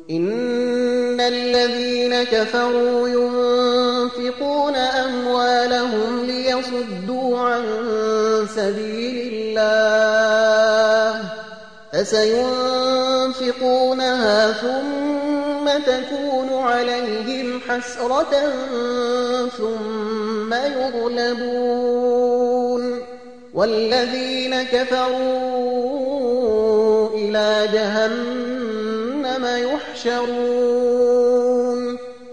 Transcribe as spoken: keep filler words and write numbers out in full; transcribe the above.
إن الذين كفروا ينفقون أموالهم ليصدوا عن سبيل الله فسينفقونها ثم تكون عليهم حسرة ثم يغلبون والذين كفروا إلى جهنم يحشرون